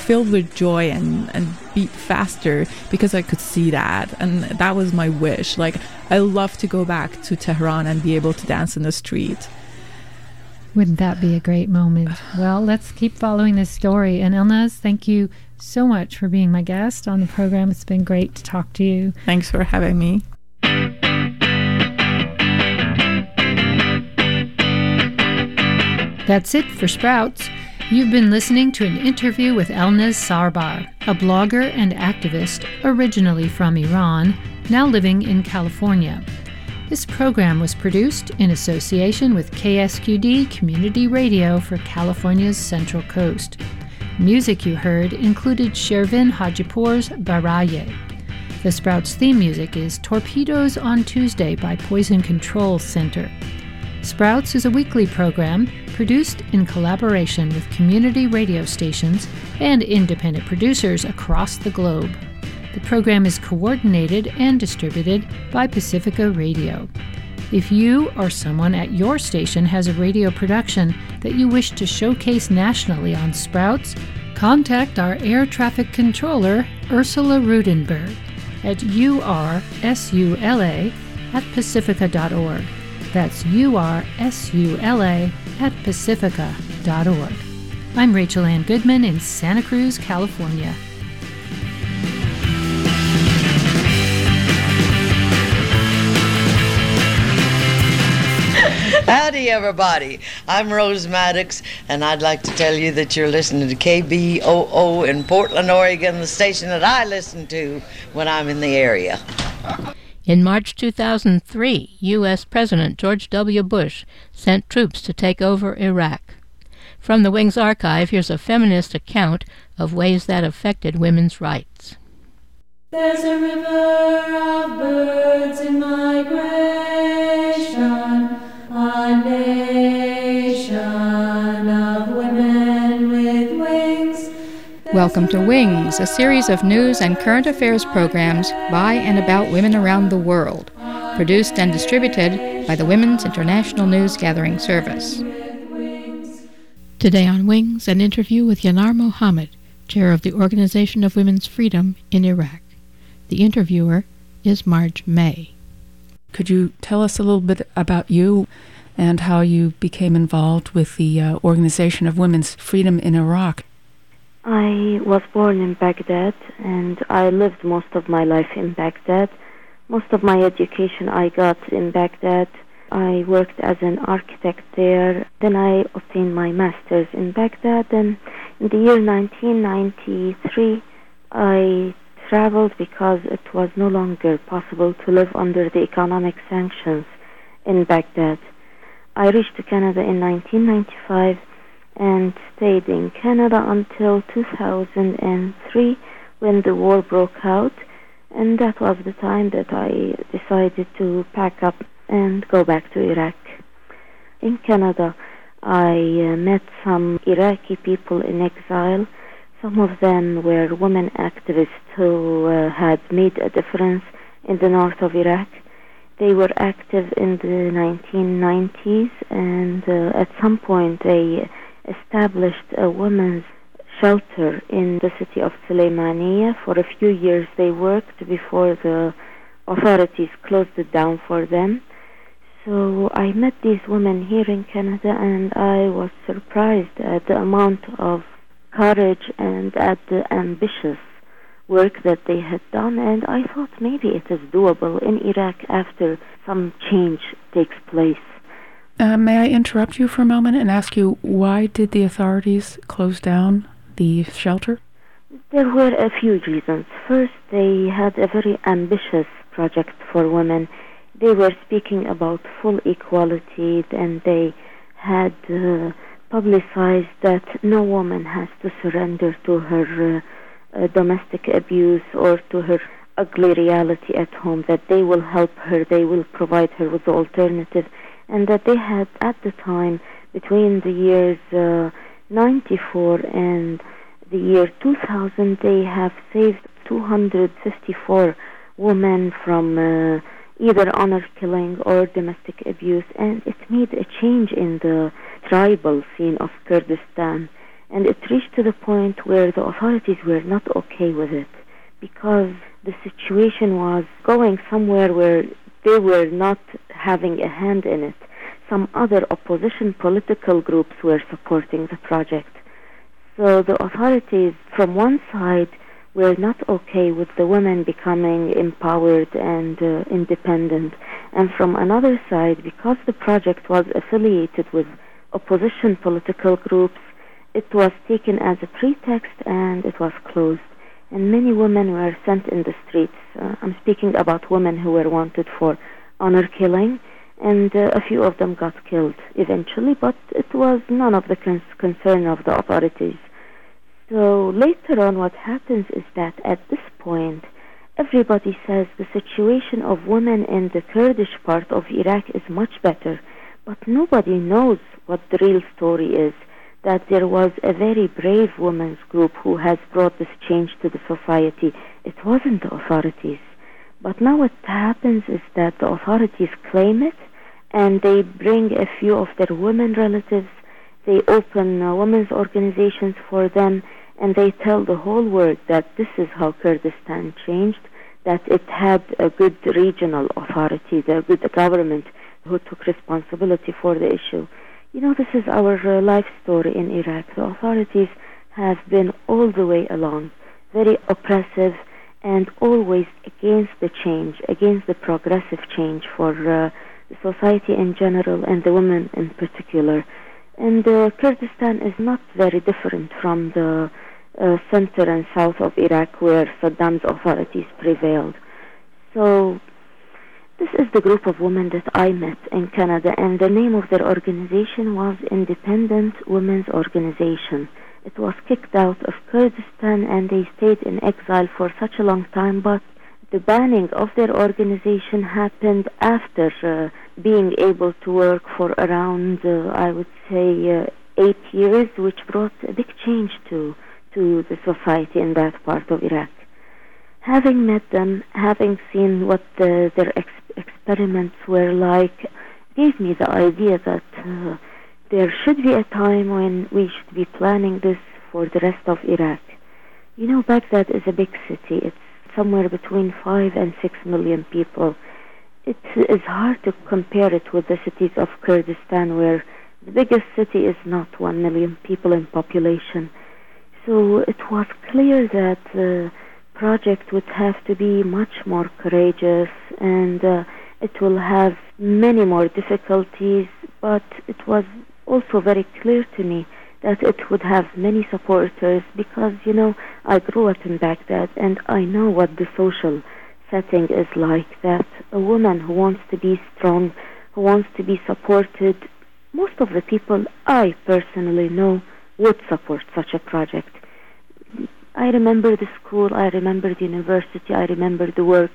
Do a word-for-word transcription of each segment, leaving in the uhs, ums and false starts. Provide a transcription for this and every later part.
filled with joy and, and beat faster because I could see that. And that was my wish. Like, I love to go back to Tehran and be able to dance in the street. Wouldn't that be a great moment? Well, let's keep following this story. And Elnaz, thank you so much for being my guest on the program. It's been great to talk to you. Thanks for having me. That's it for Sprouts. You've been listening to an interview with Elnaz Sarbar, a blogger and activist originally from Iran, now living in California. This program was produced in association with K S Q D Community Radio for California's Central Coast. Music you heard included Shervin Hajipour's Baraye. The Sprouts theme music is Torpedoes on Tuesday by Poison Control Center. Sprouts is a weekly program produced in collaboration with community radio stations and independent producers across the globe. The program is coordinated and distributed by Pacifica Radio. If you or someone at your station has a radio production that you wish to showcase nationally on Sprouts, contact our air traffic controller, Ursula Rudenberg, at U R S U L A at pacifica dot org. That's U R S U L A at pacifica dot org. I'm Rachel Ann Goodman in Santa Cruz, California. Howdy, everybody. I'm Rose Maddox, and I'd like to tell you that you're listening to K B O O in Portland, Oregon, the station that I listen to when I'm in the area. In March two thousand three, U S President George W. Bush sent troops to take over Iraq. From the Wings archive, here's a feminist account of ways that affected women's rights. There's a river of birds in migration, a nation of women with wings. Welcome to Wings, a series of news and current affairs programs by and about women around the world, produced and distributed by the Women's International News Gathering Service. Today on Wings, an interview with Yanar Mohammed, chair of the Organization of Women's Freedom in Iraq. The interviewer is Marge May. Could you tell us a little bit about you and how you became involved with the uh, Organization of Women's Freedom in Iraq? I was born in Baghdad, and I lived most of my life in Baghdad. Most of my education I got in Baghdad. I worked as an architect there. Then I obtained my master's in Baghdad. And in the year nineteen ninety-three, I traveled because it was no longer possible to live under the economic sanctions in Baghdad. I reached Canada in nineteen ninety-five and stayed in Canada until two thousand three, when the war broke out, and that was the time that I decided to pack up and go back to Iraq. In Canada, I uh, met some Iraqi people in exile. Some of them were women activists who uh, had made a difference in the north of Iraq. They were active in the nineteen nineties, and uh, at some point they established a women's shelter in the city of Suleymaniya. For a few years they worked before the authorities closed it down for them. So I met these women here in Canada, and I was surprised at the amount of courage and at the ambitious work that they had done, and I thought maybe it is doable in Iraq after some change takes place. Uh, may I interrupt you for a moment and ask you, why did the authorities close down the shelter? There were a few reasons. First, they had a very ambitious project for women. They were speaking about full equality, and they had uh, publicized that no woman has to surrender to her uh, uh, domestic abuse or to her ugly reality at home, that they will help her, they will provide her with the alternative, and that they had at the time, between the years uh, ninety-four and the year two thousand, they have saved two hundred fifty-four women from uh, either honor killing or domestic abuse, and it made a change in the tribal scene of Kurdistan. And it reached to the point where the authorities were not okay with it, because the situation was going somewhere where they were not having a hand in it. Some other opposition political groups were supporting the project. So the authorities, from one side, were not okay with the women becoming empowered and uh, independent. And from another side, because the project was affiliated with opposition political groups, it was taken as a pretext and it was closed. And many women were sent in the streets. Uh, I'm speaking about women who were wanted for honor killing, and uh, a few of them got killed eventually, but it was none of the con- concern of the authorities. So later on, what happens is that at this point, everybody says the situation of women in the Kurdish part of Iraq is much better, but nobody knows what the real story is, that there was a very brave women's group who has brought this change to the society. It wasn't the authorities. But now what happens is that the authorities claim it, and they bring a few of their women relatives, they open uh, women's organizations for them, and they tell the whole world that this is how Kurdistan changed, that it had a good regional authority, the good government who took responsibility for the issue. You know, this is our uh, life story in Iraq. The authorities have been all the way along very oppressive and always against the change, against the progressive change for uh, the society in general and the women in particular. And uh, Kurdistan is not very different from the uh, center and south of Iraq where Saddam's authorities prevailed. So this is the group of women that I met in Canada, and the name of their organization was Independent Women's Organization. It was kicked out of Kurdistan and they stayed in exile for such a long time, but the banning of their organization happened after uh, being able to work for around, uh, I would say, uh, eight years, which brought a big change to, to the society in that part of Iraq. Having met them, having seen what the, their ex- experiments were like, gave me the idea that uh, there should be a time when we should be planning this for the rest of Iraq. You know, Baghdad is a big city. It's somewhere between five and six million people. It is hard to compare it with the cities of Kurdistan, where the biggest city is not one million people in population. So it was clear that the project would have to be much more courageous, and uh, it will have many more difficulties, but it was also very clear to me that it would have many supporters because, you know, I grew up in Baghdad and I know what the social setting is like, that a woman who wants to be strong, who wants to be supported, most of the people I personally know would support such a project. I remember the school, I remember the university, I remember the work.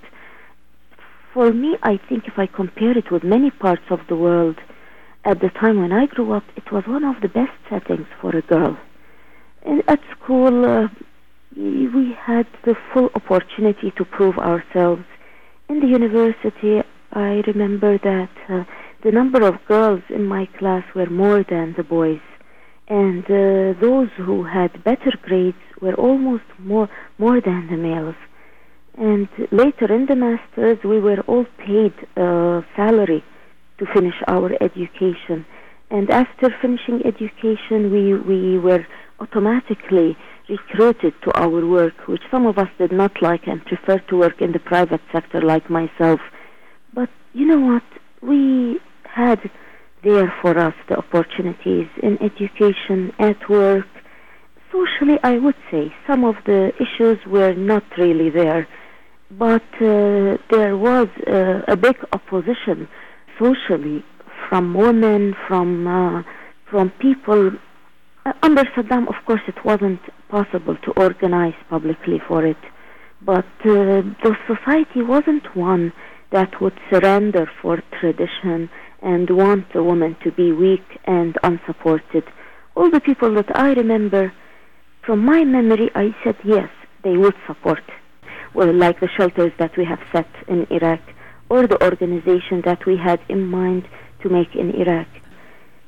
For me, I think if I compare it with many parts of the world, at the time when I grew up, it was one of the best settings for a girl. And at school, uh, we had the full opportunity to prove ourselves. In the university, I remember that uh, the number of girls in my class were more than the boys. And uh, those who had better grades were almost more, more than the males. And later in the masters, we were all paid uh, salary to finish our education. And after finishing education, we, we were automatically recruited to our work, which some of us did not like and preferred to work in the private sector like myself. But you know what? We had there for us the opportunities in education, at work. Socially, I would say some of the issues were not really there, but uh, there was uh, a big opposition socially from women, from uh, from people. Uh, under Saddam, of course, it wasn't possible to organize publicly for it, but uh, the society wasn't one that would surrender for tradition and want a woman to be weak and unsupported. All the people that I remember, from my memory, I said yes, they would support. Well, like the shelters that we have set in Iraq, or the organization that we had in mind to make in Iraq.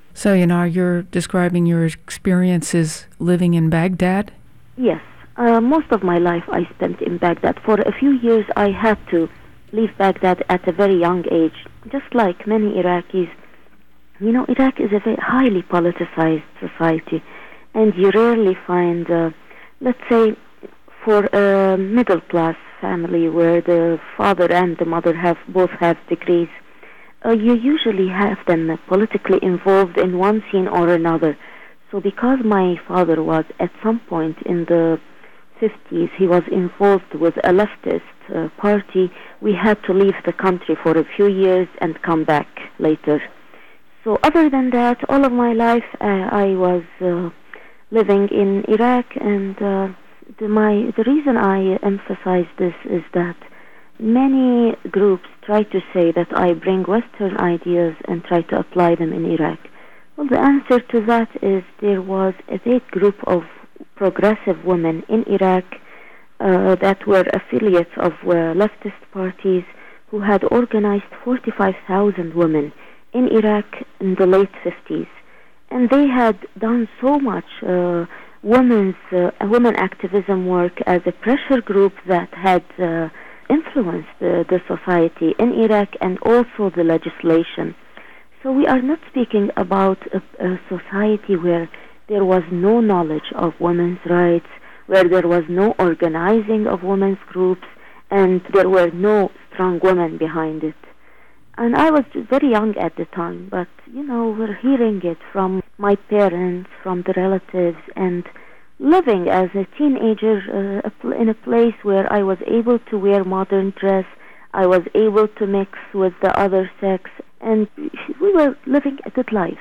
So, Yanar, you're describing your experiences living in Baghdad? Yes. Uh, most of my life I spent in Baghdad. For a few years I had to leave Baghdad at a very young age, just like many Iraqis. You know, Iraq is a very highly politicized society, and you rarely find, uh, let's say, for a middle-class family where the father and the mother have both have degrees, uh, you usually have them politically involved in one scene or another. So because my father was at some point in the fifties, he was involved with a leftist uh, party, we had to leave the country for a few years and come back later. So other than that, all of my life uh, I was uh, living in Iraq, and uh, the, my, the reason I emphasize this is that many groups try to say that I bring Western ideas and try to apply them in Iraq. Well, the answer to that is there was a big group of progressive women in Iraq uh, that were affiliates of uh, leftist parties who had organized forty-five thousand women in Iraq in the late fifties. And they had done so much uh, women's uh, women activism work as a pressure group that had uh, influenced uh, the society in Iraq and also the legislation. So we are not speaking about a, a society where there was no knowledge of women's rights, where there was no organizing of women's groups, and there were no strong women behind it. And I was very young at the time, but, you know, we're hearing it from my parents, from the relatives, and living as a teenager uh, in a place where I was able to wear modern dress, I was able to mix with the other sex, and we were living a good life.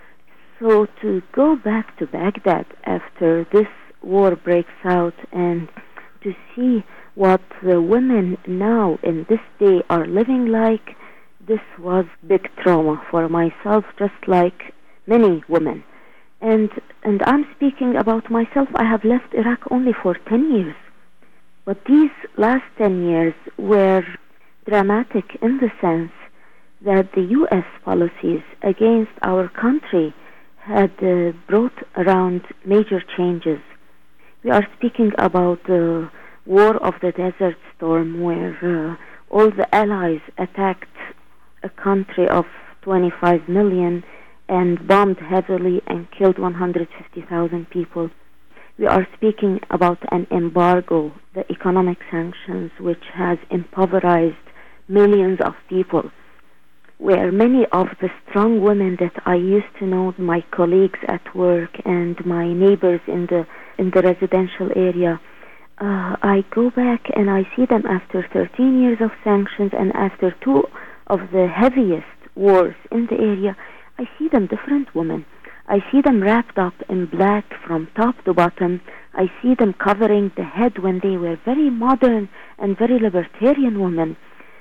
So to go back to Baghdad after this war breaks out and to see what the women now in this day are living like, this was big trauma for myself, just like many women. And and I'm speaking about myself. I have left Iraq only for ten years. But these last ten years were dramatic in the sense that the U S policies against our country had uh, brought around major changes. We are speaking about the War of the Desert Storm, where uh, all the allies attacked a country of twenty-five million and bombed heavily and killed one hundred fifty thousand people. We are speaking about an embargo, the economic sanctions, which has impoverished millions of people, where many of the strong women that I used to know, my colleagues at work and my neighbors in the in the residential area, uh, I go back and I see them after thirteen years of sanctions and after two of the heaviest wars in the area. I see them different women. I see them wrapped up in black from top to bottom. I see them covering the head when they were very modern and very libertarian women.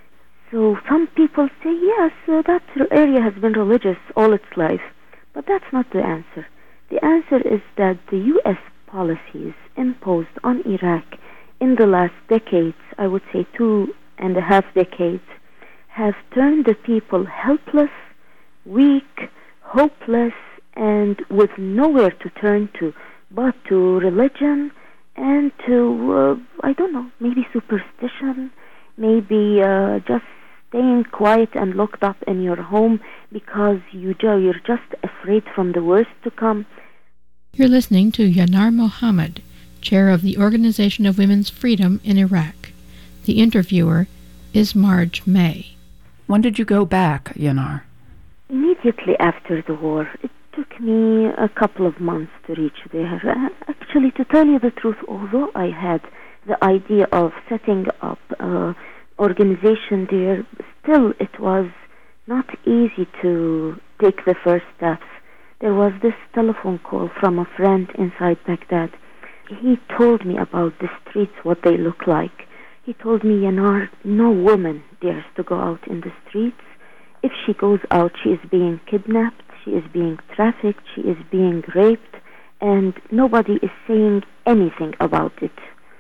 So some people say, yes, uh, that area has been religious all its life. But that's not the answer. The answer is that the U S policies imposed on Iraq in the last decades, I would say two and a half decades, have turned the people helpless, weak, hopeless, and with nowhere to turn to but to religion and to, uh, I don't know, maybe superstition, maybe uh, just staying quiet and locked up in your home because you, you're just afraid from the worst to come. You're listening to Yanar Mohammed, chair of the Organization of Women's Freedom in Iraq. The interviewer is Marge May. When did you go back, Yanar? Immediately after the war. It took me a couple of months to reach there. Uh, actually, to tell you the truth, although I had the idea of setting up an organization there, still it was not easy to take the first steps. There was this telephone call from a friend inside Baghdad. He told me about the streets, what they look like. He told me, Yanar, no woman dares to go out in the streets. If she goes out, she is being kidnapped, she is being trafficked, she is being raped, and nobody is saying anything about it.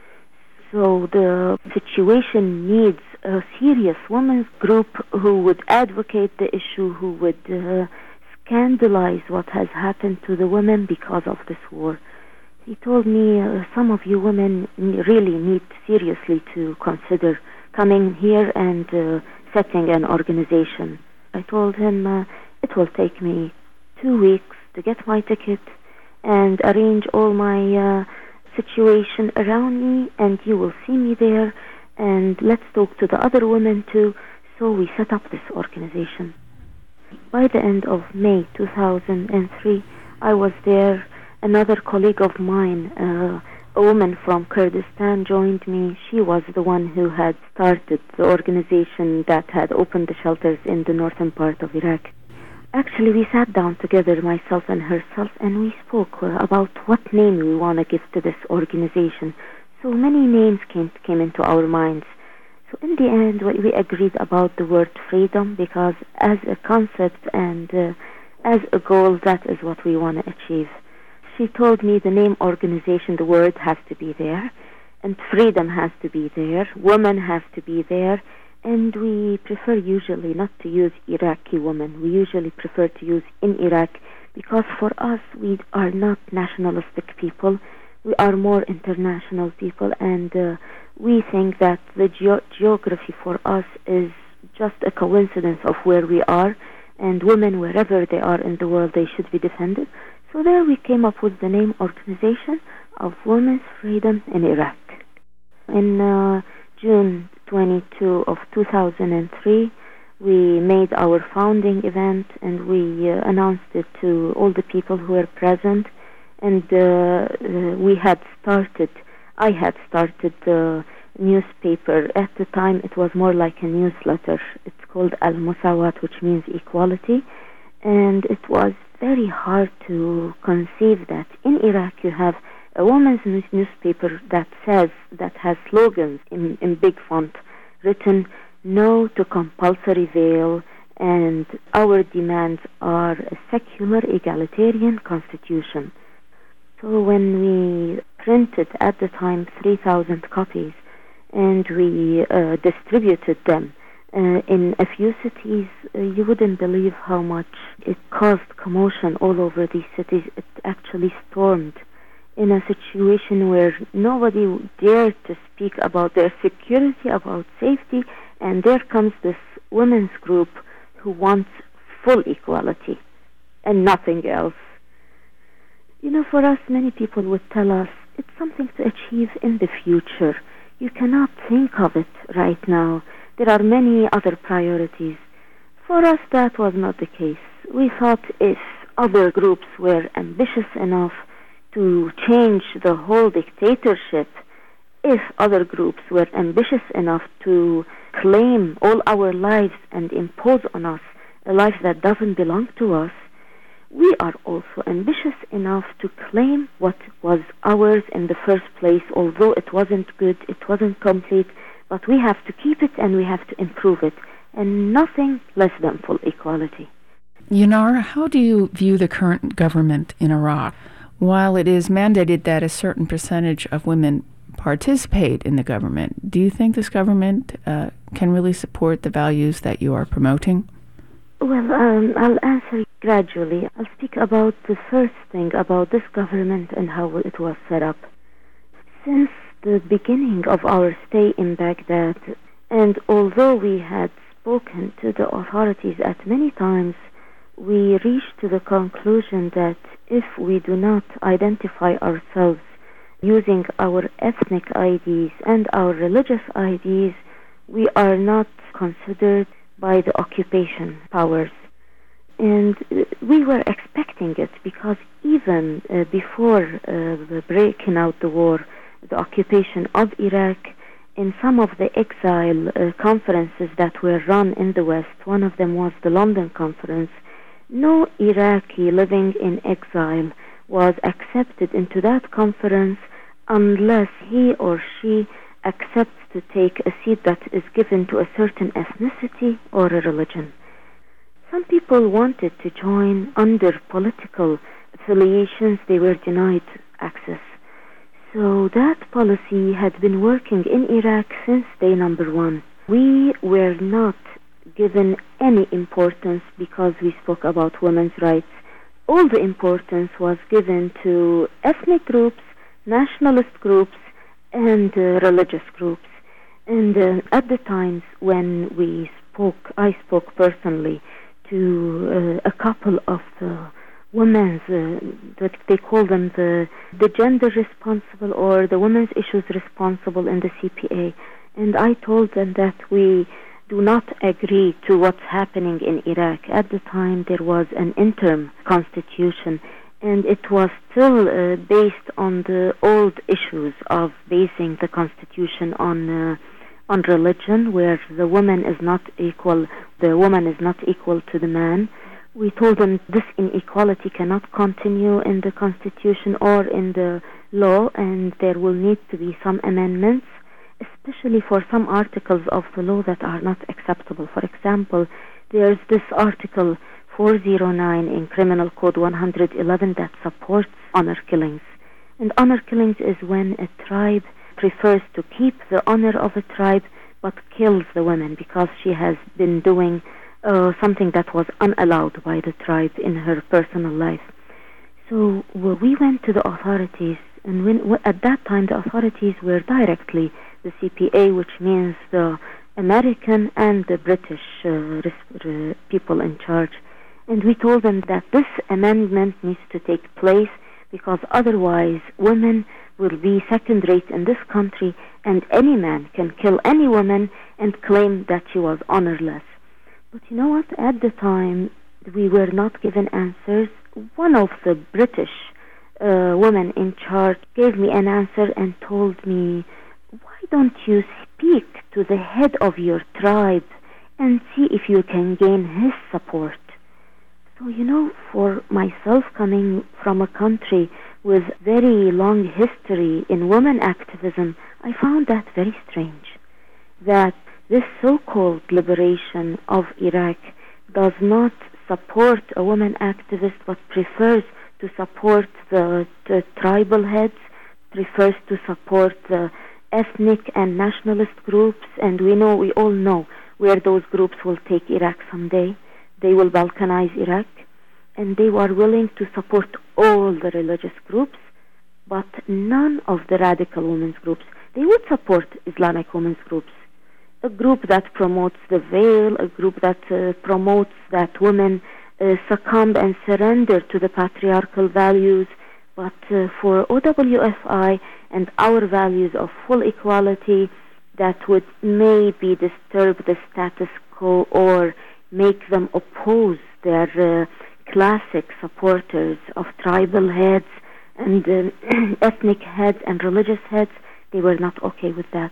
So the situation needs a serious women's group who would advocate the issue, who would uh, scandalize what has happened to the women because of this war. He told me, uh, some of you women really need seriously to consider coming here and uh, setting an organization. I told him uh, it will take me two weeks to get my ticket and arrange all my uh, situation around me, and you will see me there, and let's talk to the other women too. So we set up this organization. By the end of May two thousand three, I was there. Another colleague of mine, uh, a woman from Kurdistan, joined me. She was the one who had started the organization that had opened the shelters in the northern part of Iraq. Actually, we sat down together, myself and herself, and we spoke uh, about what name we want to give to this organization. So many names came came into our minds. So in the end, we, we agreed about the word freedom, because as a concept and uh, as a goal, that is what we want to achieve. She told me the name organization, the word has to be there, and freedom has to be there, women have to be there, and we prefer usually not to use Iraqi women. We usually prefer to use in Iraq, because for us, we are not nationalistic people. We are more international people, and uh, we think that the ge- geography for us is just a coincidence of where we are, and women, wherever they are in the world, they should be defended. So there we came up with the name Organization of Women's Freedom in Iraq. In uh, June twenty-second of two thousand three, we made our founding event, and we uh, announced it to all the people who were present. And uh, uh, we had started, I had started the newspaper. At the time, it was more like a newsletter. It's called Al-Musawat, which means equality. And it was very hard to conceive that in Iraq you have a woman's news- newspaper that says, that has slogans in, in big font written, "No to compulsory veil," and "Our demands are a secular egalitarian constitution." So when we printed at the time three thousand copies, and we uh, distributed them uh, in a few cities, uh, you wouldn't believe how much it caused commotion all over these cities. It actually stormed in a situation where nobody dared to speak about their security, about safety, and there comes this women's group who wants full equality and nothing else. You know, for us, many people would tell us it's something to achieve in the future. You cannot think of it right now. There are many other priorities. For us, that was not the case. We thought if other groups were ambitious enough to change the whole dictatorship, if other groups were ambitious enough to claim all our lives and impose on us a life that doesn't belong to us, we are also ambitious enough to claim what was ours in the first place, although it wasn't good, it wasn't complete, but we have to keep it and we have to improve it, and nothing less than full equality. Yunar, how do you view the current government in Iraq? While it is mandated that a certain percentage of women participate in the government, do you think this government uh, can really support the values that you are promoting? Well, um, I'll answer gradually. I'll speak about the first thing about this government and how it was set up. Since the beginning of our stay in Baghdad, and although we had spoken to the authorities at many times, we reached to the conclusion that if we do not identify ourselves using our ethnic I Ds and our religious I Ds, we are not considered by the occupation powers. And uh, we were expecting it, because even uh, before uh, the breaking out the war, the occupation of Iraq, in some of the exile uh, conferences that were run in the West, one of them was the London Conference, no Iraqi living in exile was accepted into that conference unless he or she accepts to take a seat that is given to a certain ethnicity or a religion. Some people wanted to join under political affiliations. They were denied access. So that policy had been working in Iraq since day number one. We were not given any importance because we spoke about women's rights. All the importance was given to ethnic groups, nationalist groups, and uh, religious groups. And uh, at the times when we spoke, I spoke personally to uh, a couple of the women's, uh, that they call them the, the gender responsible or the women's issues responsible in the C P A. And I told them that we do not agree to what's happening in Iraq. At the time there was an interim constitution, and it was still uh, based on the old issues of basing the constitution on uh, on religion, where the woman is not equal, the woman is not equal to the man. We told them this inequality cannot continue in the constitution or in the law, and there will need to be some amendments, especially for some articles of the law that are not acceptable. For example, there's this article four oh nine in Criminal Code one eleven that supports honor killings. And honor killings is when a tribe prefers to keep the honor of a tribe but kills the woman because she has been doing uh, something that was unallowed by the tribe in her personal life. So well, we went to the authorities, and when, w- at that time the authorities were directly the C P A, which means the American and the British uh, res- uh, people in charge. And we told them that this amendment needs to take place because otherwise women will be second rate in this country, and any man can kill any woman and claim that she was honorless. But you know what? At the time, we were not given answers. One of the British uh, women in charge gave me an answer and told me, why don't you speak to the head of your tribe and see if you can gain his support? So, you know, for myself, coming from a country with very long history in women activism, I found that very strange, that this so-called liberation of Iraq does not support a woman activist but prefers to support the, the tribal heads, prefers to support the ethnic and nationalist groups, and we know, we all know where those groups will take Iraq someday. They will balkanize Iraq, and they are willing to support all the religious groups, but none of the radical women's groups. They would support Islamic women's groups, a group that promotes the veil, a group that uh, promotes that women uh, succumb and surrender to the patriarchal values, but uh, for O W F I and our values of full equality, that would maybe disturb the status quo or make them oppose their uh, classic supporters of tribal heads and uh, ethnic heads and religious heads. They were not okay with that.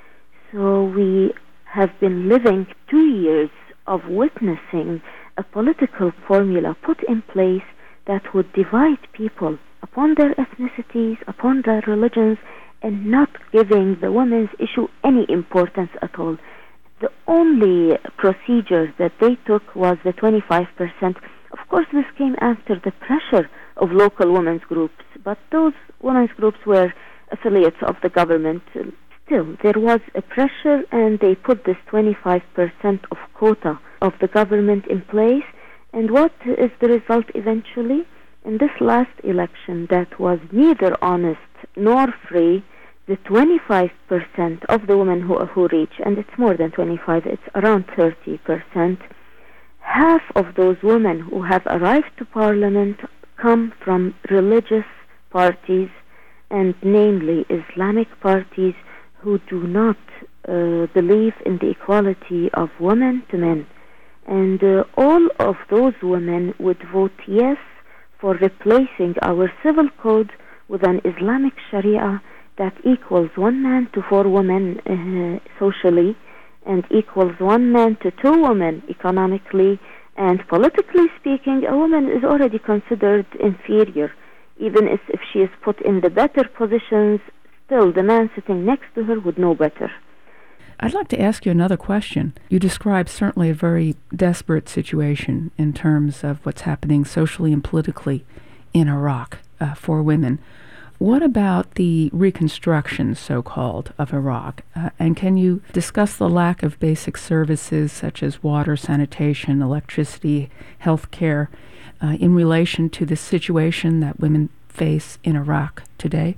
So we have been living two years of witnessing a political formula put in place that would divide people upon their ethnicities, upon their religions, and not giving the women's issue any importance at all. The only procedure that they took was the twenty-five percent. Of course, this came after the pressure of local women's groups, but those women's groups were affiliates of the government. Still, there was a pressure, and they put this twenty-five percent of quota of the government in place. And what is the result eventually? In this last election that was neither honest nor free, the twenty-five percent of the women who, who reach, and it's more than twenty-five, it's around thirty percent, half of those women who have arrived to parliament come from religious parties, and namely Islamic parties who do not uh, believe in the equality of women to men. And uh, all of those women would vote yes for replacing our civil code with an Islamic Sharia that equals one man to four women uh, socially, and equals one man to two women economically, and politically speaking, a woman is already considered inferior. Even if, if she is put in the better positions, still the man sitting next to her would know better. I'd like to ask you another question. You describe certainly a very desperate situation in terms of what's happening socially and politically in Iraq uh, for women. What about the reconstruction, so-called, of Iraq? Uh, and can you discuss the lack of basic services such as water, sanitation, electricity, health care uh, in relation to the situation that women face in Iraq today?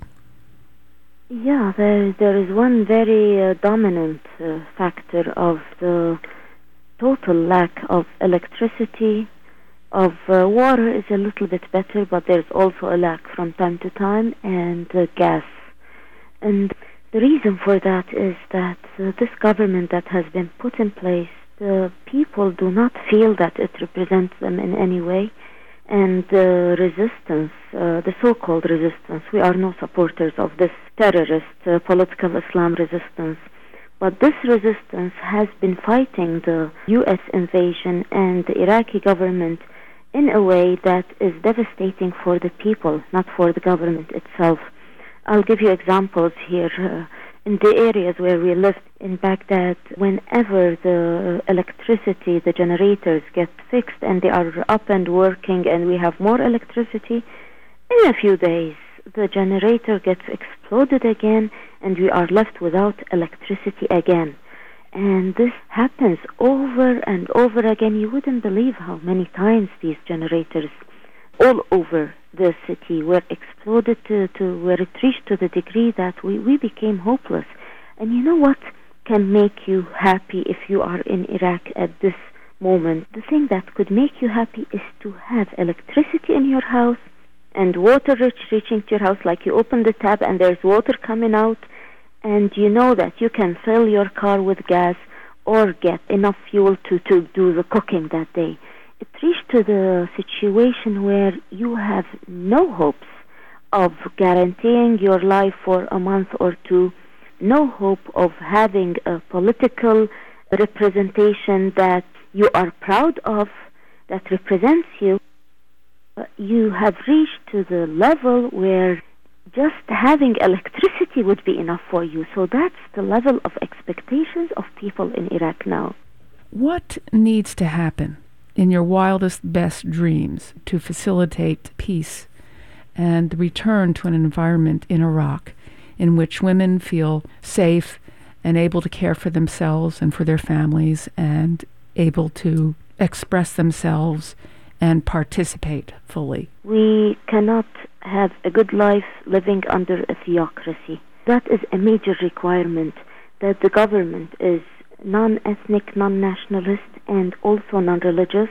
Yeah, there, there is one very uh, dominant uh, factor of the total lack of electricity, of uh, water is a little bit better, but there's also a lack from time to time, and uh, gas. And the reason for that is that uh, this government that has been put in place, the people do not feel that it represents them in any way. And the resistance, uh, the so-called resistance, we are no supporters of this terrorist uh, political Islam resistance. But this resistance has been fighting the U S invasion and the Iraqi government in a way that is devastating for the people, not for the government itself. I'll give you examples here. Uh, in the areas where we lived in Baghdad, whenever the electricity, the generators get fixed and they are up and working and we have more electricity, in a few days the generator gets exploded again and we are left without electricity again. And this happens over and over again. You wouldn't believe how many times these generators all over the city were exploded to, to where it reached to the degree that we, we became hopeless. And you know what can make you happy if you are in Iraq at this moment? The thing that could make you happy is to have electricity in your house and water reach, reaching to your house, like you open the tap and there's water coming out, and you know that you can fill your car with gas or get enough fuel to, to do the cooking that day. It reached to the situation where you have no hopes of guaranteeing your life for a month or two, no hope of having a political representation that you are proud of, that represents you. You have reached to the level where just having electricity would be enough for you. So that's the level of expectations of people in Iraq now. What needs to happen in your wildest, best dreams to facilitate peace and return to an environment in Iraq in which women feel safe and able to care for themselves and for their families and able to express themselves and participate fully? We cannot have a good life living under a theocracy. That is a major requirement, that the government is non-ethnic, non-nationalist, and also non-religious,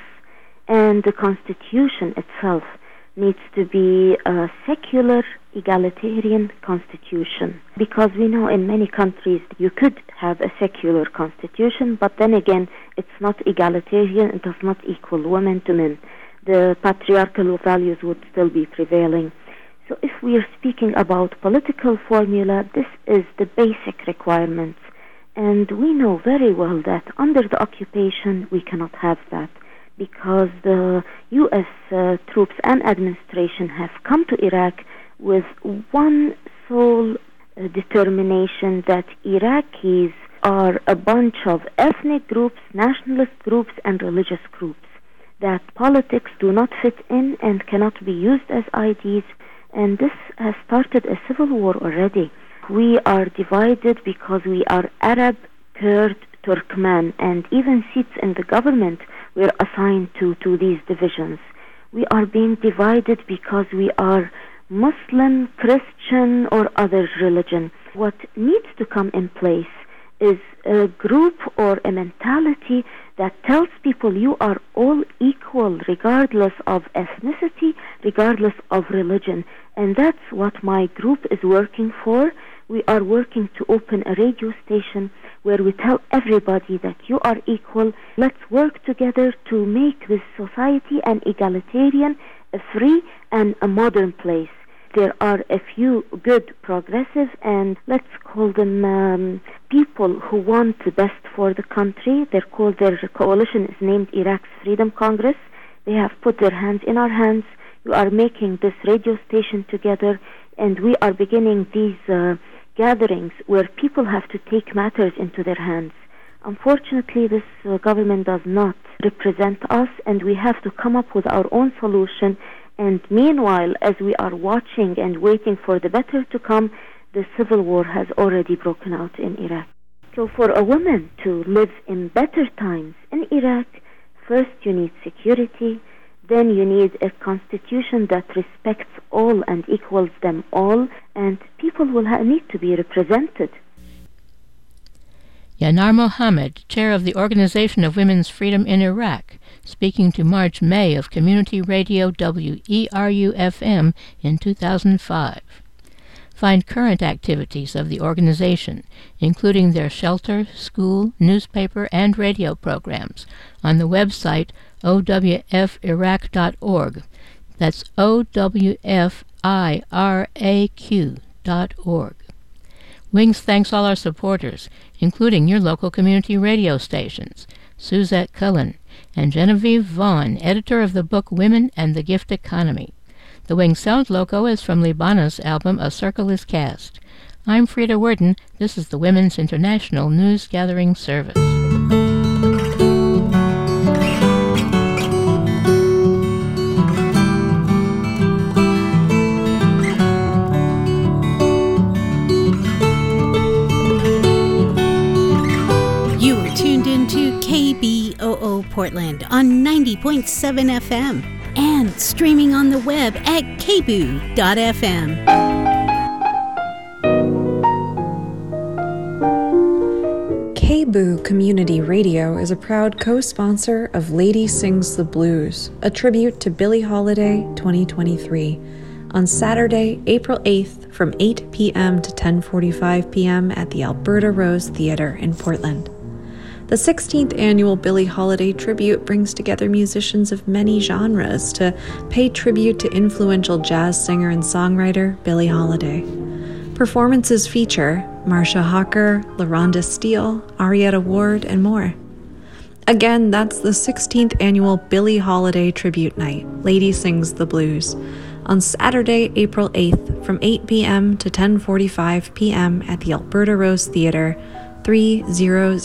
and the constitution itself needs to be a secular, egalitarian constitution. Because we know in many countries you could have a secular constitution, but then again, it's not egalitarian, it does not equal women to men. The patriarchal values would still be prevailing. So if we are speaking about political formula, this is the basic requirements. And we know very well that under the occupation we cannot have that, because the U S uh, troops and administration have come to Iraq with one sole uh, determination, that Iraqis are a bunch of ethnic groups, nationalist groups, and religious groups, that politics do not fit in and cannot be used as I Ds, and this has started a civil war already. We are divided because we are Arab, Kurd, Turkmen, and even seats in the government were assigned to, to these divisions. We are being divided because we are Muslim, Christian, or other religion. What needs to come in place is a group or a mentality that tells people you are all equal regardless of ethnicity, regardless of religion. And that's what my group is working for. We are working to open a radio station where we tell everybody that you are equal. Let's work together to make this society an egalitarian, a free, and a modern place. There are a few good progressive, and let's call them um, people who want the best for the country. They're called, their coalition is named Iraq's Freedom Congress. They have put their hands in our hands. We are making this radio station together, and we are beginning these uh, gatherings where people have to take matters into their hands. Unfortunately, this uh, government does not represent us, and we have to come up with our own solution And meanwhile, as we are watching and waiting for the better to come, the civil war has already broken out in Iraq. So for a woman to live in better times in Iraq, first you need security, then you need a constitution that respects all and equals them all, and people will ha- need to be represented. Yanar Mohammed, chair of the Organization of Women's Freedom in Iraq, speaking to Marge May of Community Radio W E R U F M in two thousand five. Find current activities of the organization, including their shelter, school, newspaper, and radio programs, on the website O W F Iraq dot org. That's O W F I R A Q dot org. Wings thanks all our supporters, including your local community radio stations, Suzette Cullen, and Genevieve Vaughn, editor of the book Women and the Gift Economy. The Wings sound logo is from Libana's album A Circle is Cast. I'm Frida Worden. This is the Women's International News Gathering Service. K B O O Portland on ninety point seven F M and streaming on the web at k b o dot f m. K B O Community Radio is a proud co-sponsor of Lady Sings the Blues, a tribute to Billie Holiday twenty twenty-three, on Saturday, April eighth from eight p.m. to ten forty-five p.m. at the Alberta Rose Theatre in Portland. The sixteenth annual Billie Holiday Tribute brings together musicians of many genres to pay tribute to influential jazz singer and songwriter Billie Holiday. Performances feature Marcia Hawker, LaRonda Steele, Arietta Ward, and more. Again, that's the sixteenth annual Billie Holiday Tribute Night, Lady Sings the Blues, on Saturday, April eighth from eight p.m. to ten forty-five p.m. at the Alberta Rose Theatre, three thousand